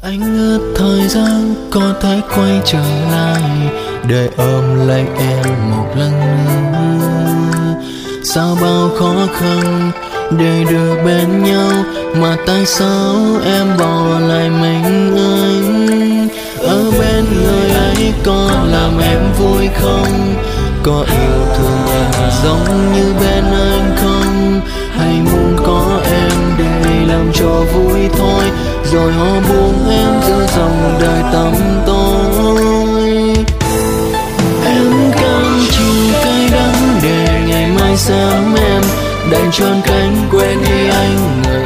Anh ước thời gian có thể quay trở lại để ôm lấy em một lần nữa. Sao bao khó khăn để được bên nhau, mà tại sao em bỏ lại mình anh? Ở bên người ấy có làm em vui không? Có yêu thương em giống như bên anh không? Hay muốn có em để làm cho vui thôi, rồi họ buông em giữa dòng đời tăm tối. Em cam chịu cay đắng để ngày mai xem em đành tròn cánh quên đi anh người